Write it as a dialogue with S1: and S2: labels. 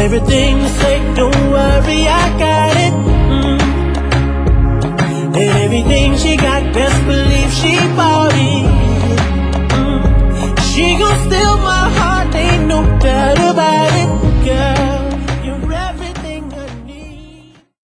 S1: everything to say, don't worry, I got it. And everything she got, best believe she bought